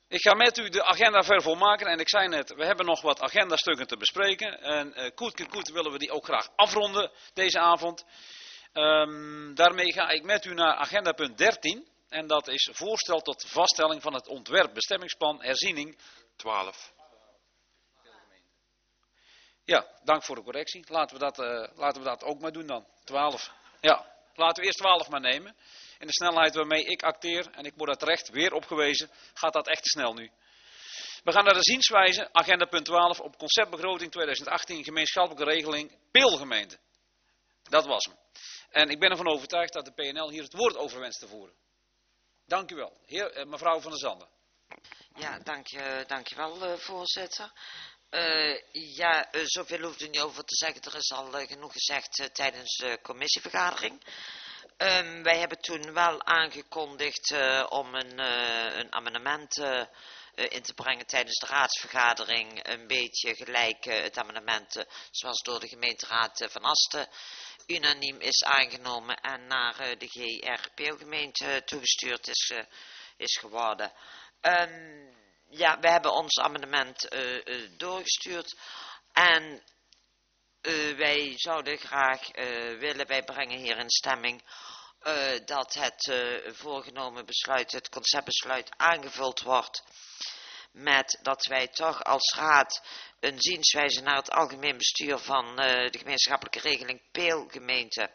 Ik ga met u de agenda vervolmaken en ik zei net, we hebben nog wat agendastukken te bespreken. En koet willen we die ook graag afronden deze avond. Daarmee ga ik met u naar agendapunt 13. En dat is voorstel tot vaststelling van het ontwerp bestemmingsplan herziening 12. Ja, dank voor de correctie. Laten we dat ook maar doen dan. 12. Ja, laten we eerst 12 maar nemen. En de snelheid waarmee ik acteer, en ik word dat terecht weer opgewezen, gaat dat echt te snel nu. We gaan naar de zienswijze, agenda punt 12, op conceptbegroting 2018, gemeenschappelijke regeling, Peelgemeente. Dat was hem. En ik ben ervan overtuigd dat de PNL hier het woord over wenst te voeren. Dank u wel. Mevrouw van der Zanden. Ja, dank je wel, voorzitter. Zoveel hoeft u niet over te zeggen. Er is al genoeg gezegd tijdens de commissievergadering. Wij hebben toen wel aangekondigd om een amendement in te brengen tijdens de raadsvergadering. Een beetje gelijk het amendement zoals door de gemeenteraad van Asten unaniem is aangenomen en naar de GR Peelgemeente toegestuurd is geworden. We hebben ons amendement doorgestuurd en wij zouden graag wij brengen hier in stemming dat het voorgenomen besluit, het conceptbesluit, aangevuld wordt met dat wij toch als raad een zienswijze naar het algemeen bestuur van de gemeenschappelijke regeling Peelgemeente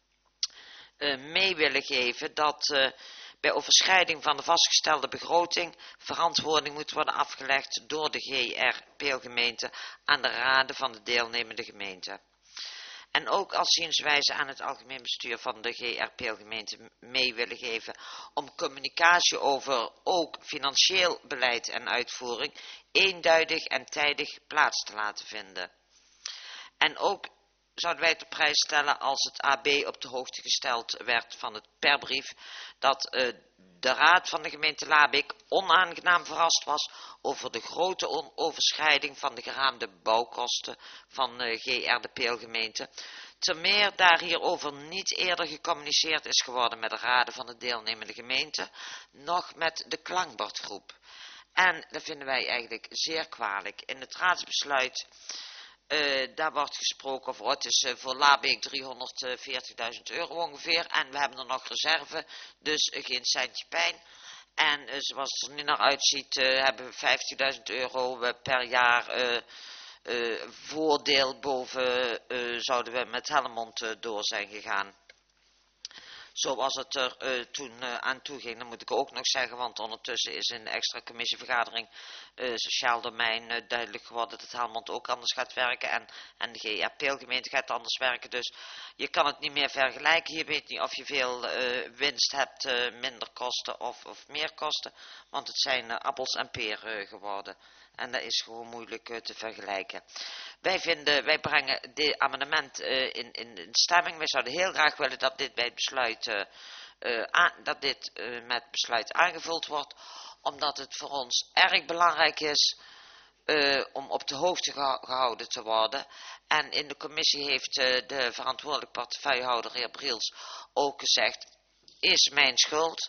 mee willen geven, dat bij overschrijding van de vastgestelde begroting verantwoording moet worden afgelegd door de GR Peelgemeente aan de raden van de deelnemende gemeenten. En ook als zienswijze aan het algemeen bestuur van de GR Peelgemeente mee willen geven om communicatie over ook financieel beleid en uitvoering eenduidig en tijdig plaats te laten vinden. En ook zouden wij het op prijs stellen als het AB op de hoogte gesteld werd van het perbrief dat de raad van de gemeente Labik onaangenaam verrast was over de grote overschrijding van de geraamde bouwkosten van GR de Peelgemeente. Ten meer daar hierover niet eerder gecommuniceerd is geworden met de raden van de deelnemende gemeente, nog met de klankbordgroep. En dat vinden wij eigenlijk zeer kwalijk. In het raadsbesluit daar wordt gesproken over, het is voor Labeek 340.000 euro ongeveer. En we hebben er nog reserve, dus geen centje pijn. En zoals het er nu naar uitziet, hebben we 15.000 euro per jaar voordeel boven, zouden we met Helmond door zijn gegaan. Zoals het er toen aan toe ging, dat moet ik ook nog zeggen, want ondertussen is in de extra commissievergadering sociaal domein duidelijk geworden dat Helmond ook anders gaat werken en de GR Peelgemeente gaat anders werken. Dus je kan het niet meer vergelijken. Je weet niet of je veel winst hebt, minder kosten of meer kosten, want het zijn appels en peren geworden. En dat is gewoon moeilijk te vergelijken. Wij brengen dit amendement in stemming. Wij zouden heel graag willen dat dit bij het besluit, met besluit aangevuld wordt. Omdat het voor ons erg belangrijk is om op de hoogte gehouden te worden. En in de commissie heeft de verantwoordelijk portefeuillehouder, heer Briels, ook gezegd, is mijn schuld.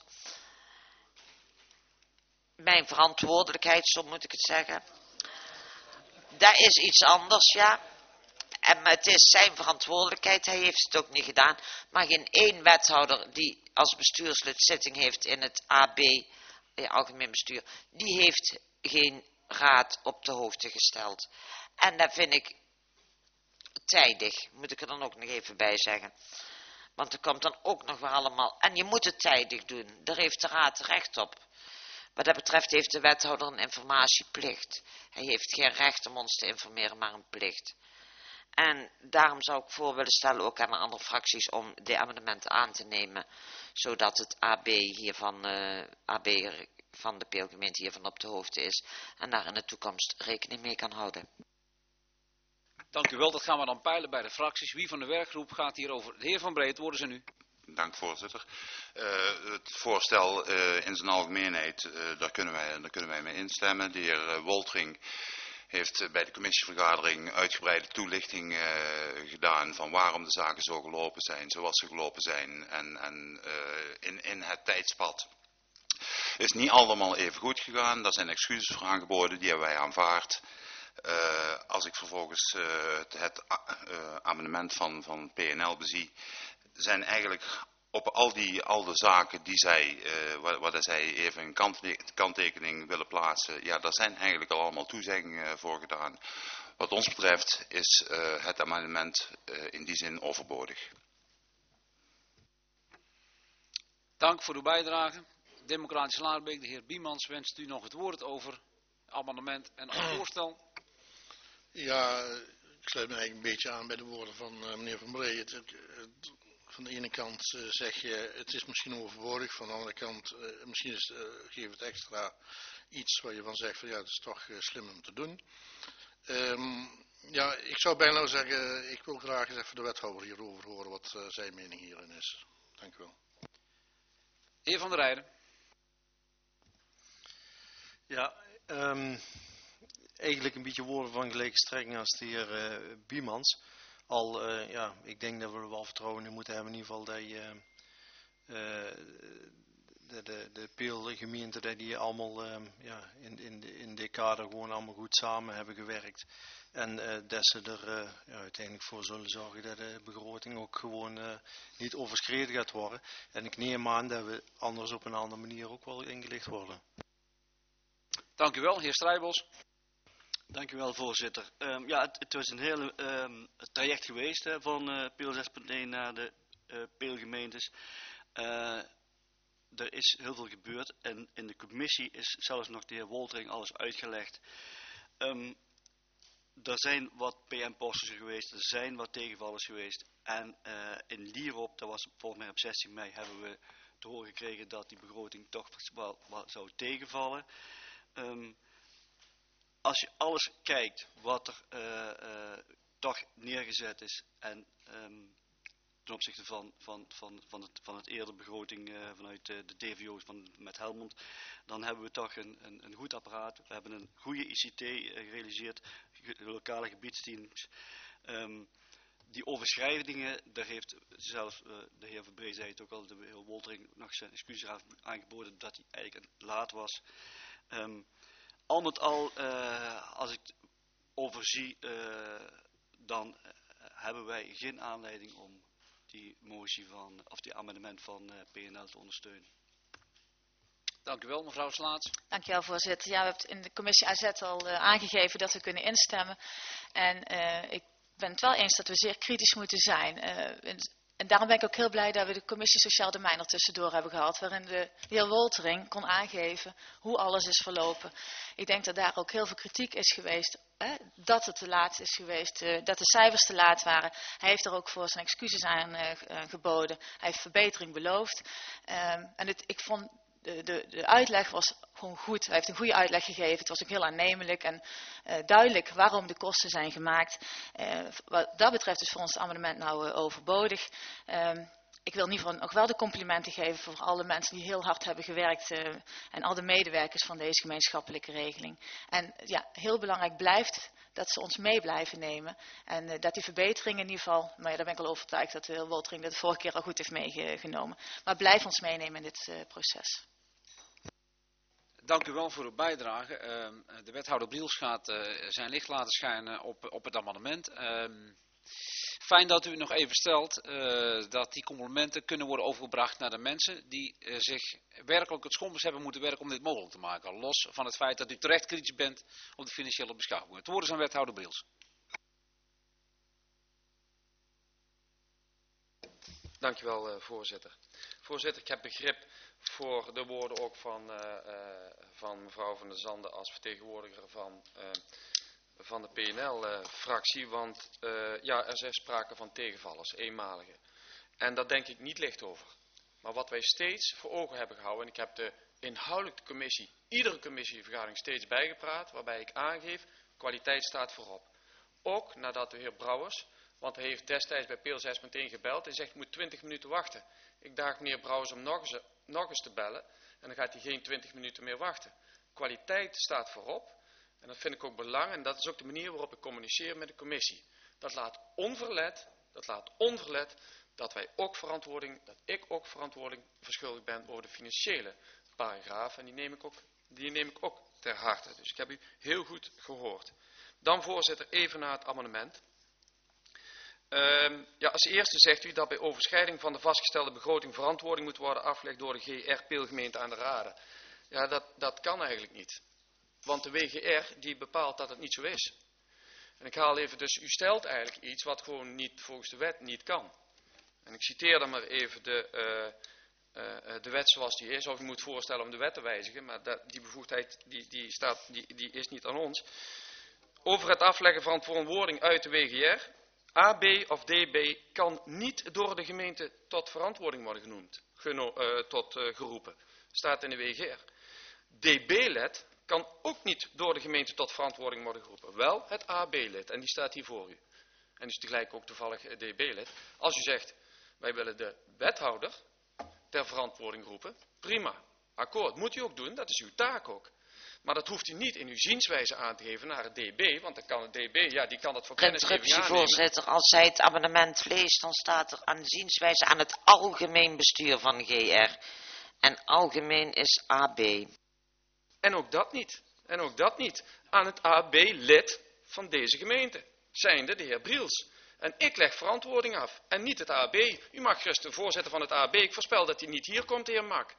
Mijn verantwoordelijkheid, zo moet ik het zeggen. Dat is iets anders, ja. En het is zijn verantwoordelijkheid, hij heeft het ook niet gedaan. Maar geen één wethouder die als bestuurslid zitting heeft in het AB, algemeen bestuur, die heeft geen raad op de hoogte gesteld. En dat vind ik tijdig, moet ik er dan ook nog even bij zeggen. Want er komt dan ook nog weer allemaal, en je moet het tijdig doen, daar heeft de raad recht op. Wat dat betreft heeft de wethouder een informatieplicht. Hij heeft geen recht om ons te informeren, maar een plicht. En daarom zou ik voor willen stellen, ook aan de andere fracties, om de amendementen aan te nemen. Zodat het AB van de Peelgemeente hiervan op de hoogte is. En daar in de toekomst rekening mee kan houden. Dank u wel, dat gaan we dan peilen bij de fracties. Wie van de werkgroep gaat hierover? De heer Van Breed, worden ze nu. Dank voorzitter. Het voorstel in zijn algemeenheid, daar kunnen wij mee instemmen. De heer Woltering heeft bij de commissievergadering uitgebreide toelichting gedaan van waarom de zaken zo gelopen zijn, zoals ze gelopen zijn. En in het tijdspad Is niet allemaal even goed gegaan. Daar zijn excuses voor aangeboden, die hebben wij aanvaard. Als ik vervolgens het amendement van PNL bezie, zijn eigenlijk op al de zaken die zij, waar zij even een kanttekening willen plaatsen, ja, daar zijn eigenlijk al allemaal toezeggingen voor gedaan. Wat ons betreft is het amendement in die zin overbodig. Dank voor uw bijdrage. Democratische Laarbeek, de heer Biemans, wenst u nog het woord over amendement en voorstel? Ja, ik sluit me eigenlijk een beetje aan bij de woorden van meneer Van Bree. Van de ene kant zeg je, het is misschien overbodig. Van de andere kant, misschien geeft het extra iets waar je van zegt, van ja, het is toch slim om te doen. Ja, ik zou bijna zeggen, ik wil graag eens even de wethouder hierover horen wat zijn mening hierin is. Dank u wel. Heer Van der Rijden. Ja, eigenlijk een beetje woorden van gelijke strekking als de heer Biemans. Ja, ik denk dat we er wel vertrouwen in moeten hebben in ieder geval dat je de Peelgemeente dat die allemaal ja, in de kader gewoon allemaal goed samen hebben gewerkt. En dat ze er ja, uiteindelijk voor zullen zorgen dat de begroting ook gewoon niet overschreden gaat worden. En ik neem aan dat we anders op een andere manier ook wel ingelicht worden. Dank u wel, heer Strijbos. Dank u wel, voorzitter. Ja, het was een hele traject geweest van Peel 6.1 naar de Peelgemeentes. Er is heel veel gebeurd en in de commissie is zelfs nog de heer Woltering alles uitgelegd. Er zijn wat PM-posten geweest, er zijn wat tegenvallers geweest. En in Lierop, dat was volgens mij op 16 mei, hebben we te horen gekregen dat die begroting toch wel zou tegenvallen. Als je alles kijkt wat er toch neergezet is en ten opzichte van het eerdere begroting vanuit de DVO's met Helmond, dan hebben we toch een goed apparaat. We hebben een goede ICT gerealiseerd, lokale gebiedsteams. Die overschrijdingen, daar heeft zelfs de heer Verbree zei het ook al, de heer Woltering nog zijn excuses aangeboden dat hij eigenlijk laat was. Al met al, als ik het overzie, dan hebben wij geen aanleiding om die motie of die amendement van PNL te ondersteunen. Dank u wel, mevrouw Slaats. Dank u wel, voorzitter. Ja, we hebben in de commissie AZ al aangegeven dat we kunnen instemmen. En ik ben het wel eens dat we zeer kritisch moeten zijn. En daarom ben ik ook heel blij dat we de commissie Sociaal Domein er tussendoor hebben gehad. Waarin de heer Woltering kon aangeven hoe alles is verlopen. Ik denk dat daar ook heel veel kritiek is geweest. Dat het te laat is geweest. Dat de cijfers te laat waren. Hij heeft er ook voor zijn excuses aan geboden. Hij heeft verbetering beloofd. Ik vond de uitleg was gewoon goed. Hij heeft een goede uitleg gegeven. Het was ook heel aannemelijk en duidelijk waarom de kosten zijn gemaakt. Wat dat betreft is voor ons het amendement nou overbodig. Ik wil in ieder geval nog wel de complimenten geven voor alle mensen die heel hard hebben gewerkt en al de medewerkers van deze gemeenschappelijke regeling. En ja, heel belangrijk blijft dat ze ons mee blijven nemen en dat die verbeteringen in ieder geval, maar ja, daar ben ik al overtuigd dat de heer Woltering dat de vorige keer al goed heeft meegenomen. Maar blijf ons meenemen in dit proces. Dank u wel voor uw bijdrage. De wethouder Briels gaat zijn licht laten schijnen op het amendement. Fijn dat u nog even stelt dat die complimenten kunnen worden overgebracht naar de mensen die zich werkelijk het schompers hebben moeten werken om dit mogelijk te maken. Los van het feit dat u terecht kritisch bent op de financiële beschouwingen. Het woord is aan wethouder Briels. Dank u wel, voorzitter. Voorzitter, ik heb begrip voor de woorden ook van mevrouw Van der Zanden als vertegenwoordiger van de PNL-fractie. Want ja, er is sprake van tegenvallers, eenmalige. En daar denk ik niet licht over. Maar wat wij steeds voor ogen hebben gehouden, en ik heb de inhoudelijke commissie, iedere commissievergadering steeds bijgepraat, waarbij ik aangeef, kwaliteit staat voorop. Ook nadat de heer Brouwers, want hij heeft destijds bij Peel 6.1 gebeld en zegt, ik moet 20 minuten wachten. Ik daag meneer Brouwers om nog eens te bellen en dan gaat hij geen 20 minuten meer wachten. Kwaliteit staat voorop en dat vind ik ook belangrijk en dat is ook de manier waarop ik communiceer met de commissie. Dat laat onverlet dat wij ook verantwoording, dat ik ook verantwoording verschuldigd ben over de financiële paragraaf en die neem ik ook ter harte. Dus ik heb u heel goed gehoord. Dan, voorzitter, even naar het amendement. Als eerste zegt u dat bij overschrijding van de vastgestelde begroting verantwoording moet worden afgelegd door de GR Peelgemeente aan de Raden. Ja, dat kan eigenlijk niet. Want de WGR die bepaalt dat het niet zo is. En ik haal even, dus u stelt eigenlijk iets wat gewoon niet volgens de wet niet kan. En ik citeer dan maar even de wet zoals die is. Of u moet voorstellen om de wet te wijzigen, maar die bevoegdheid die is niet aan ons. Over het afleggen van verantwoording uit de WGR. AB of DB kan niet door de gemeente tot verantwoording worden geroepen. Staat in de WGR. DB-lid kan ook niet door de gemeente tot verantwoording worden geroepen. Wel het AB-lid. En die staat hier voor u. En is tegelijk ook toevallig DB-lid. Als u zegt, wij willen de wethouder ter verantwoording roepen. Prima. Akkoord. Moet u ook doen. Dat is uw taak ook. Maar dat hoeft u niet in uw zienswijze aan te geven naar het DB. Want dan kan het DB, die kan dat voor kennisgeving aannemen. Voorzitter, als zij het amendement leest, dan staat er aan de zienswijze aan het algemeen bestuur van GR. En algemeen is AB. En ook dat niet. Aan het AB-lid van deze gemeente. Zijnde de heer Briels. En ik leg verantwoording af. En niet het AB. U mag gerust de voorzitter van het AB. Ik voorspel dat hij niet hier komt, de heer Mak.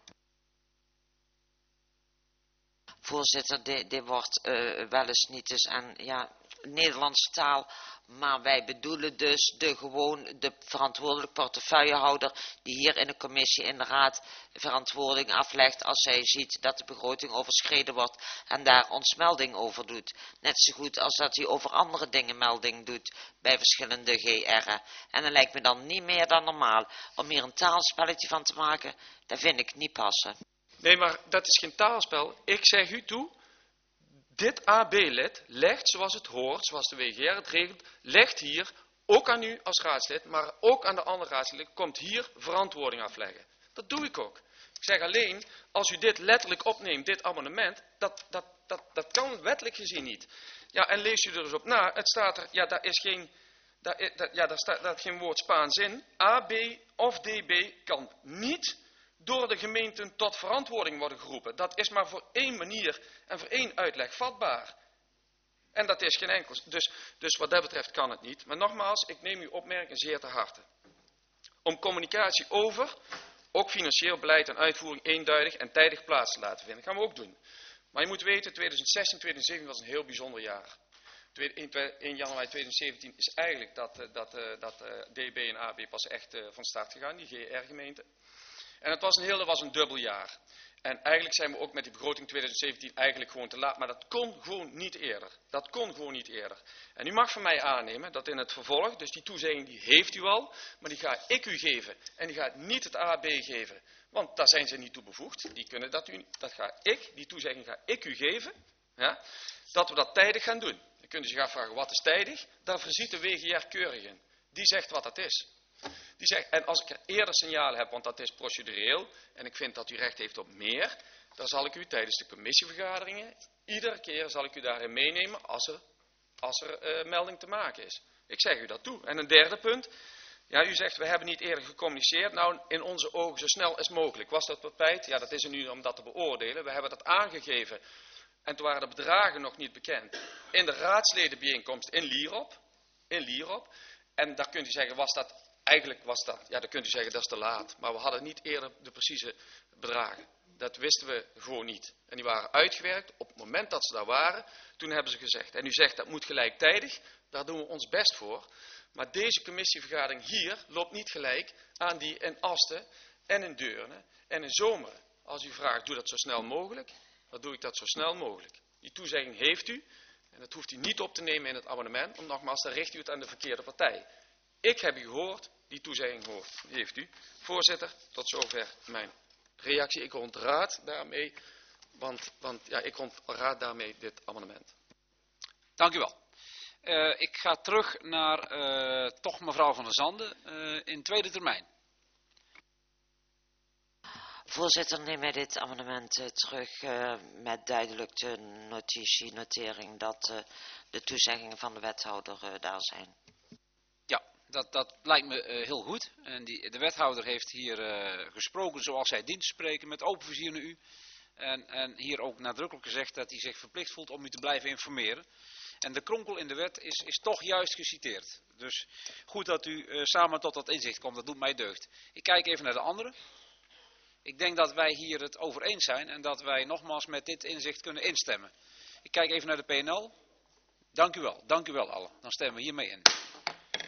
Voorzitter, dit wordt wel eens niet eens aan Nederlandse taal, maar wij bedoelen dus de verantwoordelijk portefeuillehouder die hier in de commissie in de raad verantwoording aflegt als zij ziet dat de begroting overschreden wordt en daar ons melding over doet. Net zo goed als dat hij over andere dingen melding doet bij verschillende GR'en. En dan lijkt me dan niet meer dan normaal om hier een taalspelletje van te maken, dat vind ik niet passen. Nee, maar dat is geen taalspel. Ik zeg u toe, dit AB-lid legt zoals het hoort, zoals de WGR het regelt, legt hier, ook aan u als raadslid, maar ook aan de andere raadsleden, komt hier verantwoording afleggen. Dat doe ik ook. Ik zeg alleen, als u dit letterlijk opneemt, dit amendement, dat kan wettelijk gezien niet. Ja, en lees u er dus op na, het staat er, daar staat geen woord Spaans in. AB of DB kan niet door de gemeenten tot verantwoording worden geroepen. Dat is maar voor één manier en voor één uitleg vatbaar. En dat is geen enkel. Dus wat dat betreft kan het niet. Maar nogmaals, ik neem uw opmerking zeer te harte. Om communicatie over, ook financieel beleid en uitvoering eenduidig en tijdig plaats te laten vinden. Dat gaan we ook doen. Maar je moet weten, 2016, 2017 was een heel bijzonder jaar. 1 januari 2017 is eigenlijk dat DB en AB pas echt van start gegaan, die GR-gemeente. En het was een dubbel jaar. En eigenlijk zijn we ook met die begroting 2017 eigenlijk gewoon te laat. Maar dat kon gewoon niet eerder. En u mag van mij aannemen dat in het vervolg, dus die toezegging die heeft u al, maar die ga ik u geven. En die gaat niet het AB geven. Want daar zijn ze niet toe bevoegd. Die toezegging ga ik u geven. Ja, dat we dat tijdig gaan doen. Dan kunt u zich afvragen, wat is tijdig? Daar voorziet de WGR keurig in. Die zegt wat dat is. Die zegt, en als ik er eerder signalen heb, want dat is procedureel, en ik vind dat u recht heeft op meer, dan zal ik u tijdens de commissievergaderingen, iedere keer zal ik u daarin meenemen als er melding te maken is. Ik zeg u dat toe. En een derde punt, ja, u zegt, we hebben niet eerder gecommuniceerd. Nou, in onze ogen zo snel als mogelijk. Was dat beperkt? Ja, dat is er nu om dat te beoordelen. We hebben dat aangegeven. En toen waren de bedragen nog niet bekend. In de raadsledenbijeenkomst in Lierop. En daar kunt u zeggen, dan kunt u zeggen, dat is te laat. Maar we hadden niet eerder de precieze bedragen. Dat wisten we gewoon niet. En die waren uitgewerkt op het moment dat ze daar waren. Toen hebben ze gezegd. En u zegt, dat moet gelijktijdig. Daar doen we ons best voor. Maar deze commissievergadering hier loopt niet gelijk aan die in Asten en in Deurne en in Zomeren. Als u vraagt, doe dat zo snel mogelijk, dan doe ik dat zo snel mogelijk. Die toezegging heeft u en dat hoeft u niet op te nemen in het amendement, want nogmaals, dan richt u het aan de verkeerde partij. Ik heb u gehoord, die toezegging heeft u. Voorzitter, tot zover mijn reactie. Ik ontraad daarmee, ik ontraad daarmee dit amendement. Dank u wel. Ik ga terug naar toch mevrouw Van der Zanden in tweede termijn. Voorzitter, neem mij dit amendement terug met duidelijk de notering dat de toezeggingen van de wethouder daar zijn. Ja, Dat lijkt me heel goed. En de wethouder heeft hier gesproken zoals hij dient te spreken, met open vizier naar u. En hier ook nadrukkelijk gezegd dat hij zich verplicht voelt om u te blijven informeren. En de kronkel in de wet is toch juist geciteerd. Dus goed dat u samen tot dat inzicht komt, dat doet mij deugd. Ik kijk even naar de anderen. Ik denk dat wij hier het over eens zijn en dat wij nogmaals met dit inzicht kunnen instemmen. Ik kijk even naar de PNL. Dank u wel allen. Dan stemmen we hiermee in.